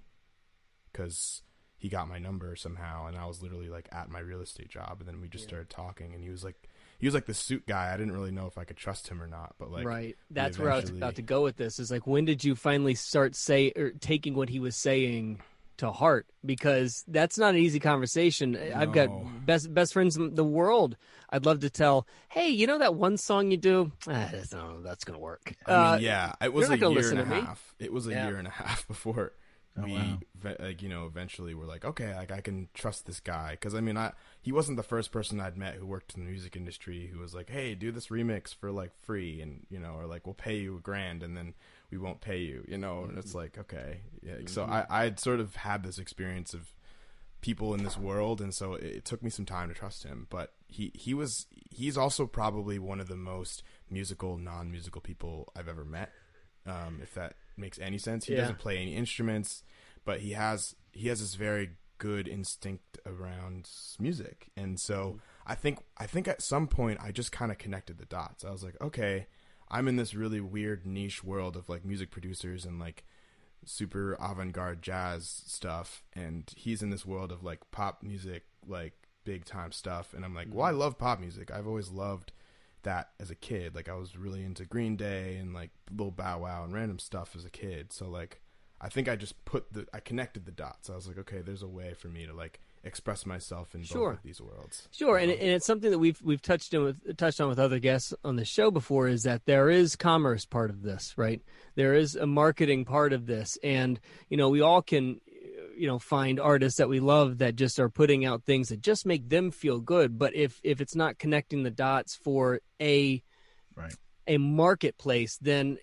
because he got my number somehow, and I was literally like at my real estate job, and then we just yeah. started talking, and he was like he was like the suit guy. I didn't really know if I could trust him or not, but like right. That's eventually... where I was about to go with this. Is like, when did you finally start say or taking what he was saying to heart? Because that's not an easy conversation. No. I've got best best friends in the world. I'd love to tell, hey, you know that one song you do? Ah, that's, no, that's gonna work. I mean, uh, yeah, it was a year and a half. Me. It was a yeah. year and a half before oh, we, wow. like, you know, eventually were like, okay, like I can trust this guy. Because I mean, I he wasn't the first person I'd met who worked in the music industry who was like, hey, do this remix for like free, and you know, or like we'll pay you a grand, and then we won't pay you, you know. And it's like, okay, yeah. So I I'd sort of had this experience of people in this world, and so it, it took me some time to trust him. But he he was he's also probably one of the most musical non-musical people I've ever met, um if that makes any sense. He yeah. doesn't play any instruments, but he has he has this very good instinct around music. And so I think I think at some point I just kind of connected the dots. I was like, okay, I'm in this really weird niche world of like music producers and like super avant-garde jazz stuff, and he's in this world of like pop music, like big time stuff. And I'm like, well, I love pop music. I've always loved that as a kid. Like I was really into Green Day and like Lil Bow Wow and random stuff as a kid. So like I think I just put the I connected the dots. I was like, okay, there's a way for me to like express myself in sure. both of these worlds. Sure, and, and it's something that we've we've touched on with touched on with other guests on the show before, is that there is commerce part of this, right? There is a marketing part of this, and you know, we all can, you know, find artists that we love that just are putting out things that just make them feel good. But if if it's not connecting the dots for a right. a marketplace, then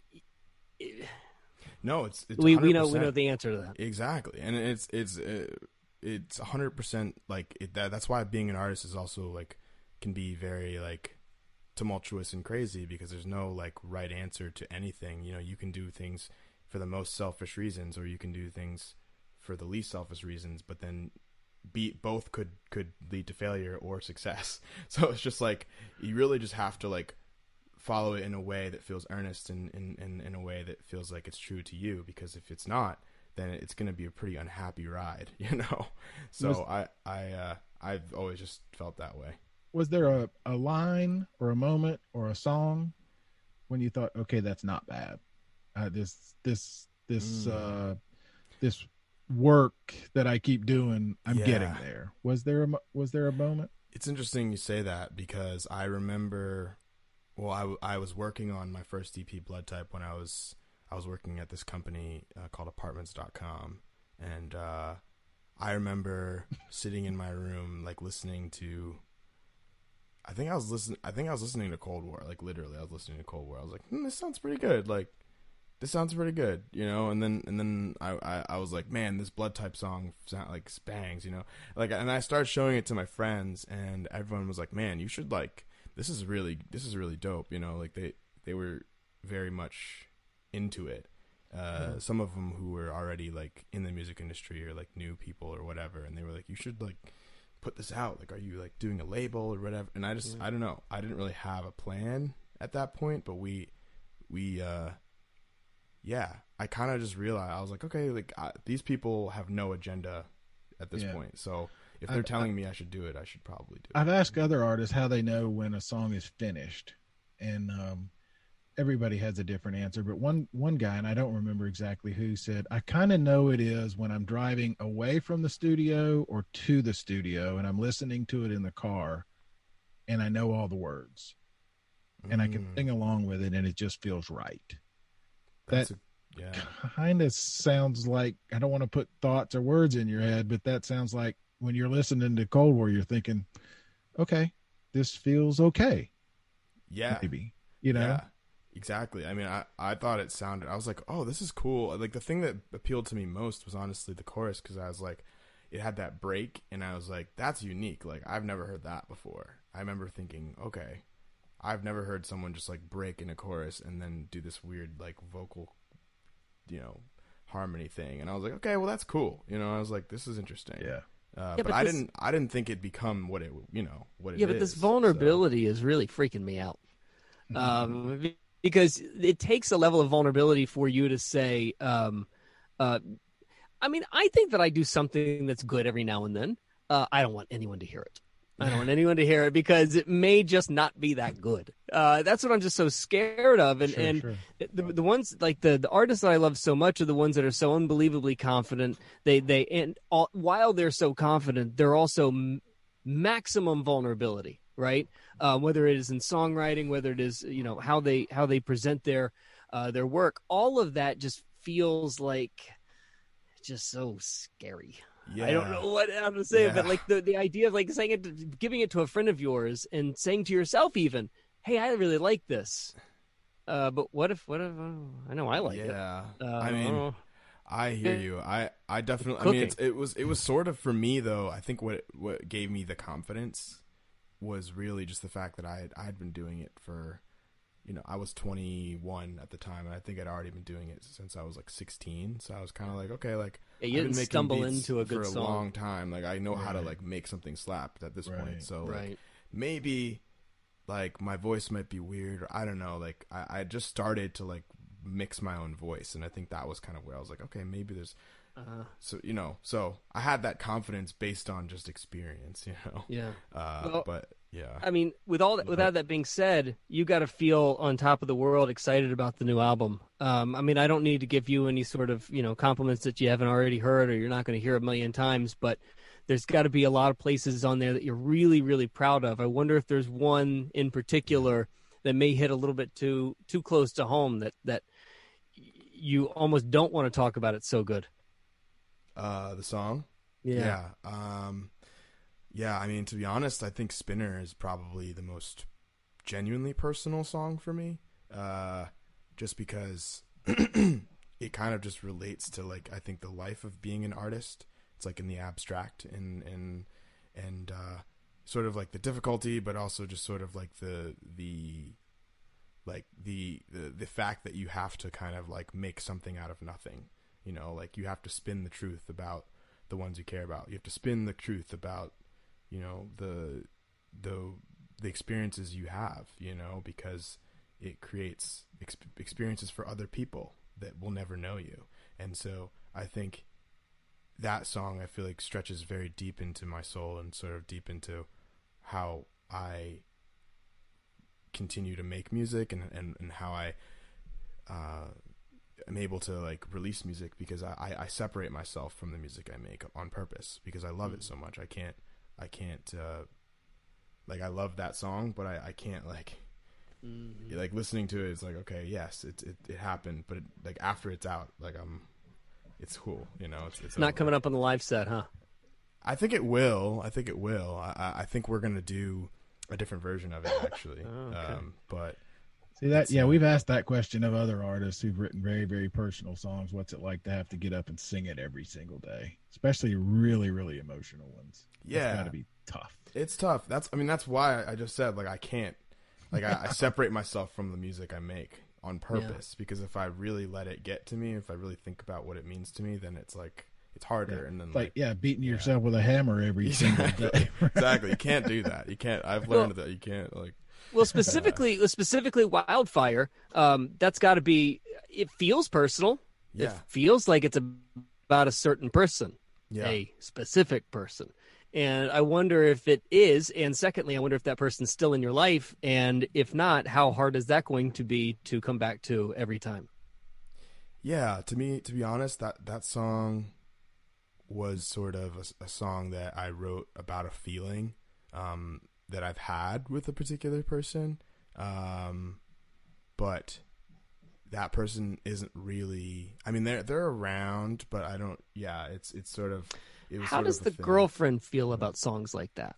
no, it's, it's we we know we know the answer to that. Exactly, and it's it's. Uh, it's a hundred percent like it, that. That's why being an artist is also like can be very like tumultuous and crazy, because there's no like right answer to anything. You know, you can do things for the most selfish reasons, or you can do things for the least selfish reasons, but then be both could could lead to failure or success. So it's just like you really just have to like follow it in a way that feels earnest, and in, in, in a way that feels like it's true to you, because if it's not, then it's going to be a pretty unhappy ride, you know? So was, I, I, uh, I've always just felt that way. Was there a, a line or a moment or a song when you thought, okay, that's not bad? Uh, this, this, this, mm. uh, this work that I keep doing, I'm yeah. getting there. Was there a, was there a moment? It's interesting you say that, because I remember, well, I, I was working on my first E P, Blood Type, when I was, I was working at this company uh, called apartments dot com, and uh, I remember sitting in my room, like listening to. I think I was listening. I think I was listening to Cold War. Like literally, I was listening to Cold War. I was like, hmm, "This sounds pretty good." Like, this sounds pretty good, you know. And then, and then I, I, I was like, "Man, this Blood Type song sound like bangs," you know. Like, and I started showing it to my friends, and everyone was like, "Man, you should like. This is really, this is really dope," you know. Like they, they were very much into it. Uh, mm-hmm. Some of them who were already like in the music industry, or like new people or whatever, and they were like, "You should like put this out. Like, are you like doing a label or whatever?" And I just, mm-hmm. I don't know. I didn't really have a plan at that point, but we, we, uh, yeah, I kind of just realized, I was like, okay, like I, these people have no agenda at this yeah. point. So if they're I've, telling I've, me I should do it, I should probably do it. I've asked other artists how they know when a song is finished, and um, everybody has a different answer. But one one guy, and I don't remember exactly who, said, I kind of know it is when I'm driving away from the studio or to the studio, and I'm listening to it in the car, and I know all the words, mm. and I can sing along with it, and it just feels right. That's that a, yeah. kind of sounds like, I don't want to put thoughts or words in your head, but that sounds like when you're listening to Cold War, you're thinking, okay, this feels okay. Yeah. Maybe, you know? Yeah, exactly. I mean, I, I thought it sounded, I was like, oh, this is cool. Like the thing that appealed to me most was honestly the chorus, because I was like, it had that break, and I was like, that's unique. Like I've never heard that before. I remember thinking, okay, I've never heard someone just like break in a chorus and then do this weird like vocal, you know, harmony thing. And I was like, okay, well that's cool. You know, I was like, this is interesting. Yeah. Uh, Yeah, but, but I this- didn't. I didn't think it'd become what it, you know, what it Yeah, is. but this so- vulnerability is really freaking me out. Um, be- because it takes a level of vulnerability for you to say, um, uh, I mean, I think that I do something that's good every now and then. Uh, I don't want anyone to hear it. I don't want anyone to hear it because it may just not be that good. Uh, that's what I'm just so scared of. And, Sure, and sure. the, the ones like the, the artists that I love so much are the ones that are so unbelievably confident. They, they, and all, while they're so confident, they're also m- maximum vulnerability, right? Uh, whether it is in songwriting, whether it is, you know, how they, how they present their, uh, their work, all of that just feels like just so scary. Yeah. I don't know what how to say it, but Yeah. like the, the idea of like saying it, giving it to a friend of yours and saying to yourself even, hey, I really like this. Uh, but what if, what if, oh, I know I like it. Yeah. Uh, I I mean, don't know. I hear you. I, I definitely. I Cooking. mean, it's, it was it was sort of for me though. I think what what gave me the confidence was really just the fact that I had, I had been doing it for, you know, I was twenty-one at the time, and I think I'd already been doing it since I was like sixteen. So I was kind of like, okay, like Yeah, you I've been didn't making stumble beats into a good for a song. long time. Like I know how to Right. like make something slap at this Right. point. So like, Right. maybe like my voice might be weird, or I don't know. Like I, I just started to like mix my own voice, and I think that was kind of where I was like, okay, maybe there's. Uh, So you know, so I had that confidence based on just experience, you know. yeah. Uh, Well, but yeah, I mean, with all that, without that being said, you got to feel on top of the world, excited about the new album. Um, I mean, I don't need to give you any sort of you know compliments that you haven't already heard or you're not going to hear a million times, but there's got to be a lot of places on there that you're really, really proud of. I wonder if there's one in particular that may hit a little bit too too close to home that that you almost don't want to talk about. It's so good. uh, the song, Yeah. yeah, um, yeah. I mean, to be honest, I think "Spinner" is probably the most genuinely personal song for me, uh, just because it kind of just relates to like I think the life of being an artist. It's like in the abstract and and and uh, sort of like the difficulty, but also just sort of like the the like the, the the fact that you have to kind of like make something out of nothing. You know, like you have to spin the truth about the ones you care about. You have to spin the truth about, you know, the the the experiences you have, you know, because it creates ex- experiences for other people that will never know you. And so I think that song, I feel like, stretches very deep into my soul and sort of deep into how I continue to make music and, and, and how I uh, am able to like release music, because I, I separate myself from the music I make on purpose because I love it so much. I can't, I can't, uh, like, I love that song, but I, I can't like, Mm-hmm. like listening to it. It's like, okay, yes, it, it, it happened, but it, like after it's out, like I'm, it's cool, you know. It's, it's It's not over. coming up on the live set, huh? I think it will. I think it will. I, I- I think we're gonna do a different version of it actually. Oh, okay. um, but See that? It's, Yeah, uh, we've asked that question of other artists who've written very, very personal songs. What's it like to have to get up and sing it every single day, especially really, really emotional ones? Yeah. it's got to be tough. it's tough. That's. I mean, that's why I just said like I can't. Like I, I separate myself from the music I make on purpose, because if I really let it get to me, if I really think about what it means to me, then it's like it's harder. And then It's like, like, yeah, beating yourself with a hammer every single day. exactly, you can't do that. You can't. I've learned that you can't like. Well, specifically, specifically Wildfire. Um, that's got to be. It feels personal. Yeah. It feels like it's about a certain person, Yeah. a specific person. And I wonder if it is. And secondly, I wonder if that person's still in your life. And if not, how hard is that going to be to come back to every time? Yeah, to me, to be honest, that that song was sort of a, a song that I wrote about a feeling um, that I've had with a particular person, um, but that person isn't really. I mean, they're they're around, but I don't. Yeah, it's it's sort of. It was How sort does of a the thing. girlfriend feel about songs like that?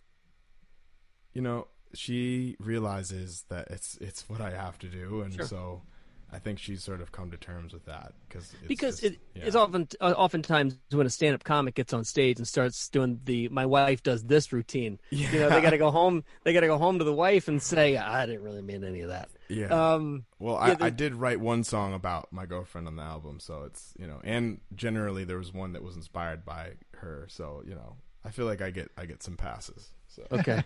You know, she realizes that it's it's what I have to do, and Sure. so I think she's sort of come to terms with that because it's because just, it, yeah. it's often uh, oftentimes when a stand-up comic gets on stage and starts doing the my wife does this routine, yeah. you know, they got to go home. They got to go home to the wife and say, I didn't really mean any of that. Yeah. Um, well, yeah, I, I did write one song about my girlfriend on the album, so it's, you know, and generally there was one that was inspired by her, so, you know, I feel like I get I get some passes. So. Okay.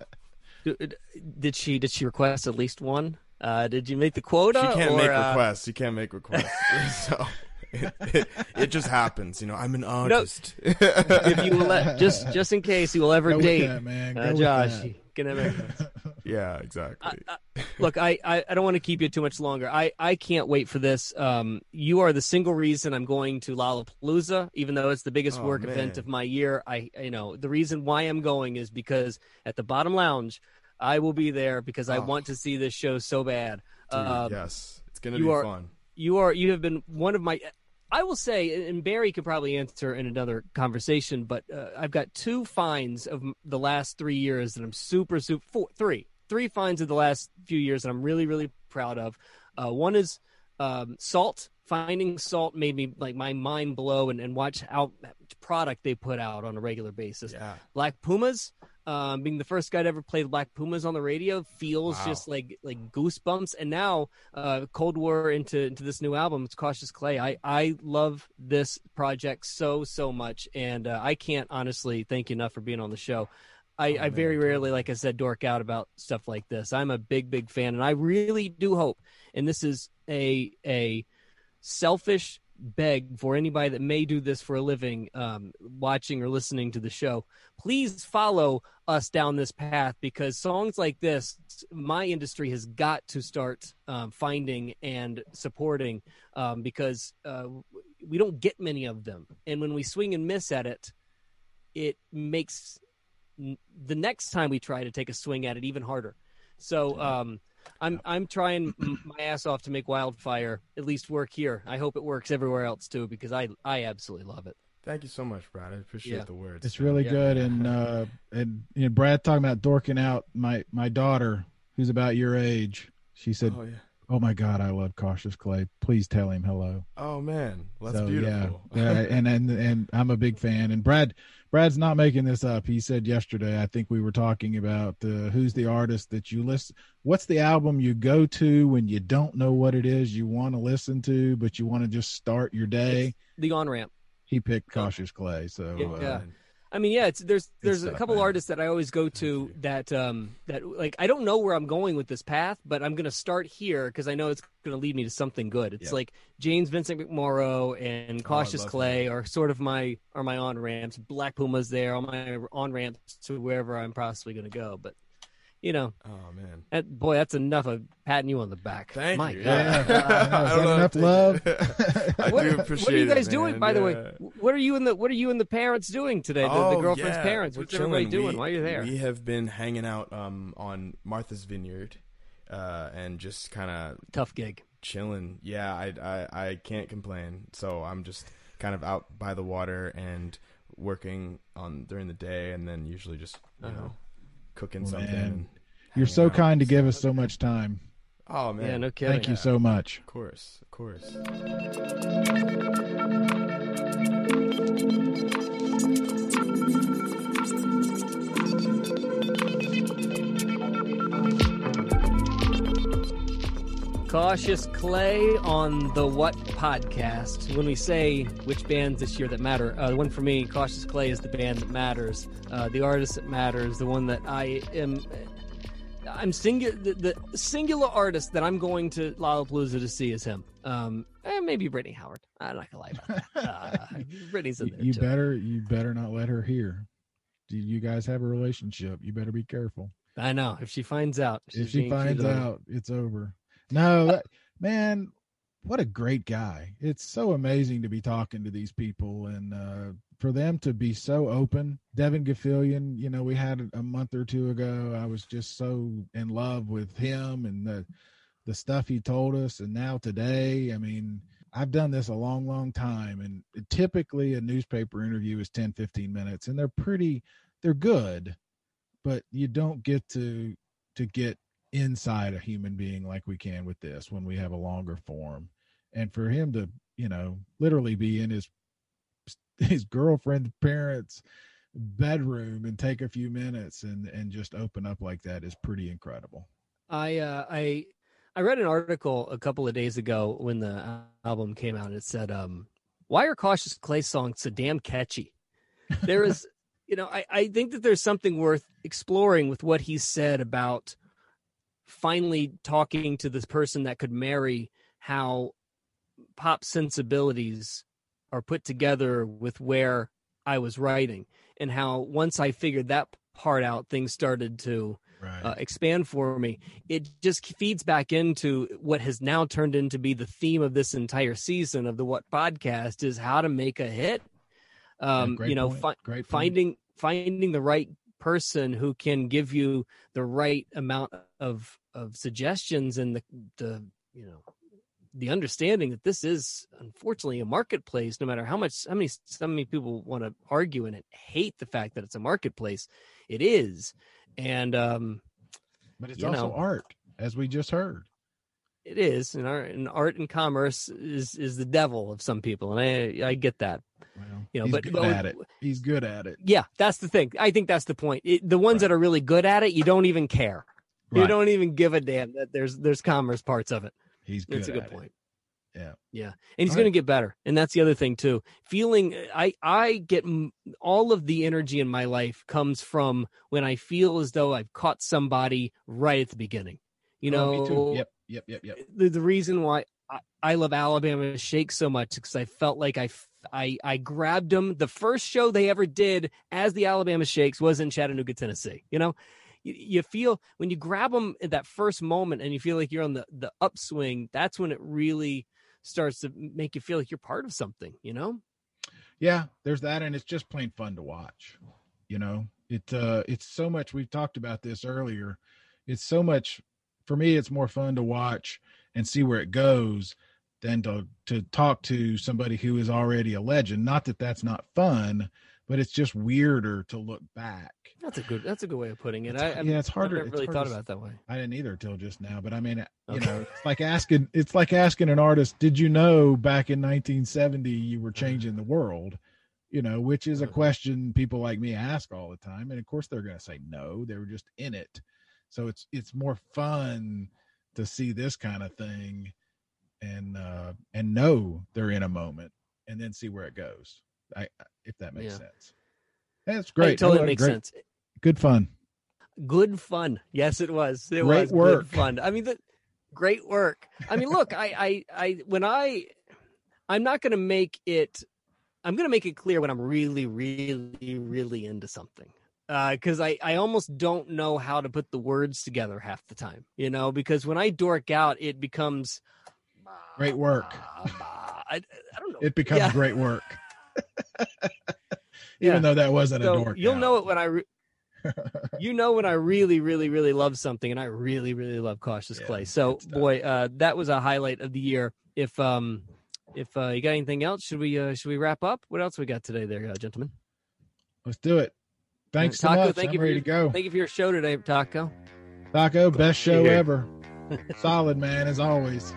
Did she did she request at least one? Uh, did you make the quota? She can't or, make uh... requests. You can't make requests. so it, it, it just happens. You know, I'm an artist. No, if you will let, just just in case you will ever Go with date that, man. Go uh, with Josh, that. you can have it. Yeah, exactly. I, I, look, I, I, I don't want to keep you too much longer. I, I can't wait for this. Um, you are the single reason I'm going to Lollapalooza, even though it's the biggest Oh, work man. event of my year. I, you know, the reason why I'm going is because at the Bottom Lounge, I will be there because I Oh. want to see this show so bad. Dude, Um, yes, it's gonna you be are- fun. You are, you have been one of my. I will say, and Barry could probably answer in another conversation, but uh, I've got two finds of m- the last three years that I'm super, super, four, three, three finds of the last few years that I'm really, really proud of. Uh, one is um, Salt. Finding Salt made me like my mind blow and, and watch how much product they put out on a regular basis. Yeah. Black Pumas, um, being the first guy to ever play Black Pumas on the radio, feels Wow. just like like goosebumps. And now, uh, Cold War into into this new album, it's Cautious Clay. I I love this project so so much, and uh, I can't honestly thank you enough for being on the show. I, Oh, I very man. rarely, like I said, dork out about stuff like this. I'm a big big fan, and I really do hope. And this is a a selfish beg for anybody that may do this for a living, um, watching or listening to the show, please follow us down this path, because songs like this, my industry has got to start um, finding and supporting, um, because uh, we don't get many of them. And when we swing and miss at it, it makes n- the next time we try to take a swing at it even harder. So, um, I'm I'm trying m- my ass off to make Wildfire at least work here. I hope it works everywhere else too, because I I absolutely love it. Thank you so much, Brad. I appreciate Yeah. the words. It's really Yeah. good, and uh, and you know, Brad talking about dorking out. My my daughter, who's about your age, she said, Oh yeah. "Oh my God, I love Cautious Clay. Please tell him hello." Oh man, well, that's So, beautiful. Yeah, yeah, and and and I'm a big fan. And Brad, Brad's not making this up. He said yesterday, I think we were talking about uh, who's the artist that you listen. What's the album you go to when you don't know what it is you want to listen to, but you want to just start your day? The On Ramp. He picked Cautious Clay. So Yeah. uh, Yeah. I mean, yeah, it's there's there's a stuff, couple man. artists that I always go to you. that um that like I don't know where I'm going with this path, but I'm gonna start here because I know it's gonna lead me to something good. It's Yep. like James Vincent McMorrow and Cautious love Clay him. are sort of my are my on ramps. Black Puma's there, all my on ramps to wherever I'm possibly gonna go. But you know, Oh man. that, boy, that's enough of patting you on the back. Thank my you. God. Yeah. I Is don't know that how enough to take it. I What, do what appreciate are you guys it, doing, man. by the Yeah. way? What are you and the What are you and the parents doing today? The, Oh, the girlfriend's yeah. parents. We're What's everybody chilling. doing We- while you're there? We have been hanging out um, on Martha's Vineyard uh, and just kind of Tough gig. chilling. Yeah, I, I I can't complain. So I'm just kind of out by the water and working on during the day, and then usually just you Uh-huh. know cooking Well, something. man, and you're hanging so out. kind to give us so much time. Oh man, Yeah, no kidding. Thank you so much. Of course, of course. Cautious Clay on the What podcast. When we say which bands this year that matter, uh, the one for me, Cautious Clay, is the band that matters. Uh, the artist that matters, the one that I am. I'm singular. The, the singular artist that I'm going to Lollapalooza to see is him. Um, and maybe Brittany Howard. I'm not gonna lie about that. Uh, Brittany's in You, there you too. better you better not let her hear. Do you guys have a relationship? You better be careful. I know. If she finds out, If she's she being finds cheated on. out, it's over. No, that, man, what a great guy. It's so amazing to be talking to these people and uh, for them to be so open. Devin Gaffilian, you know, we had a month or two ago. I was just so in love with him and the the stuff he told us. And now today, I mean, I've done this a long, long time. And typically a newspaper interview is ten, fifteen minutes, and they're pretty, they're good, but you don't get to to get inside a human being like we can with this when we have a longer form. And for him to, you know, literally be in his his girlfriend's parents' bedroom and take a few minutes and and just open up like that is pretty incredible. I uh, I I read an article a couple of days ago when the album came out, and it said, um, "Why are Cautious Clay songs so damn catchy?" There is, you know, I I think that there's something worth exploring with what he said about finally talking to this person that could marry how pop sensibilities are put together with where I was writing, and how once I figured that part out, things started to right. uh, expand for me. It just feeds back into what has now turned into be the theme of this entire season of the What Podcast is how to make a hit. Um, yeah, you know, fi- finding, finding the right person who can give you the right amount of, of suggestions and the, the, you know, the understanding that this is unfortunately a marketplace, no matter how much, how many, so many people want to argue and hate the fact that it's a marketplace. It is. And, um, but it's also know, art, as we just heard. It is. And art and art and commerce is, is the devil of some people. And I, I get that, well, you know, he's but, good but at it. He's good at it. Yeah. That's the thing. I think that's the point. It, the ones right. that are really good at it, you don't even care. Right. You don't even give a damn that there's, there's commerce parts of it. He's good. That's a good at point. It. Yeah. Yeah. And he's going to get better. And that's the other thing too. Feeling I, I get m- all of the energy in my life comes from when I feel as though I've caught somebody right at the beginning, you know, oh, me too. Yep. Yep. Yep. Yep. The, the reason why I, I love Alabama Shakes so much is because I felt like I, I, I grabbed them. The first show they ever did as the Alabama Shakes was in Chattanooga, Tennessee. You know, you, you feel when you grab them at that first moment and you feel like you're on the, the upswing, that's when it really starts to make you feel like you're part of something, you know? Yeah, there's that. And it's just plain fun to watch. You know, it, uh, it's so much, we've talked about this earlier. It's so much, for me, it's more fun to watch and see where it goes than to, to talk to somebody who is already a legend. Not that that's not fun, but it's just weirder to look back. That's a good, that's a good way of putting it. It's, I, yeah, it's harder. I've never really it's thought to, about it that way. I didn't either till just now, but I mean, you okay. know, it's like asking, it's like asking an artist, did you know back in nineteen seventy, you were changing the world, you know, which is a question people like me ask all the time. And of course they're going to say no, they were just in it. So it's, it's more fun to see this kind of thing and, uh, and know they're in a moment and then see where it goes. I, if that makes yeah. sense. That's great. It totally no, makes great. sense. Good fun. Good fun. Yes, it was. It great was work. Good fun. I mean, the great work. I mean, look, I, I, I, when I, I'm not going to make it, I'm going to make it clear when I'm really, really, really into something. Uh, cause I, I almost don't know how to put the words together half the time, you know, because when I dork out, it becomes great work. I, I don't know. It becomes yeah. great work. Yeah. Even though that wasn't so a dork. You'll out. know it when I, re- you know, when I really, really, really love something, and I really, really love Cautious Yeah, Clay. So boy, uh, that was a highlight of the year. If, um, if, uh, you got anything else, should we, uh, should we wrap up? What else we got today there, uh, gentlemen? Let's do it. Thanks Taco, so much. thank I'm you ready your, to go. Thank you for your show today, Taco. Taco, best show ever. Solid, man, as always.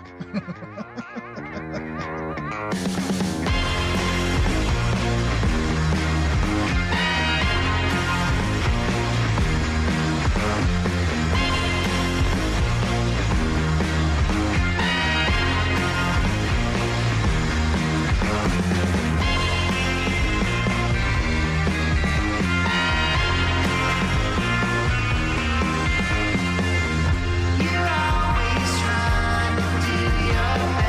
You're always trying to do your best.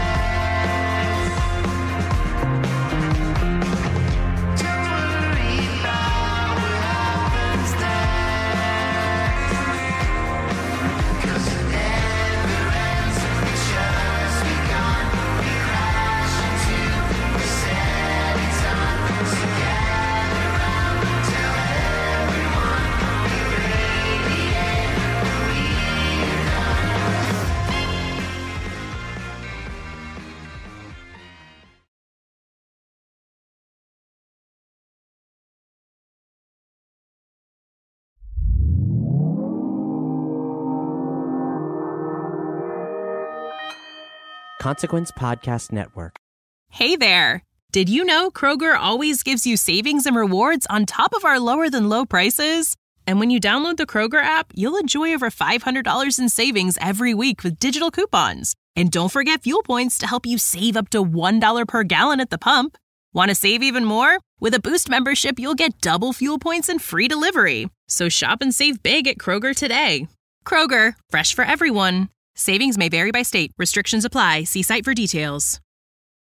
Consequence Podcast Network. Hey there! Did you know Kroger always gives you savings and rewards on top of our lower-than-low prices? And when you download the Kroger app, you'll enjoy over five hundred dollars in savings every week with digital coupons. And don't forget fuel points to help you save up to one dollar per gallon at the pump. Want to save even more? With a Boost membership, you'll get double fuel points and free delivery. So shop and save big at Kroger today. Kroger, fresh for everyone. Savings may vary by state. Restrictions apply. See site for details.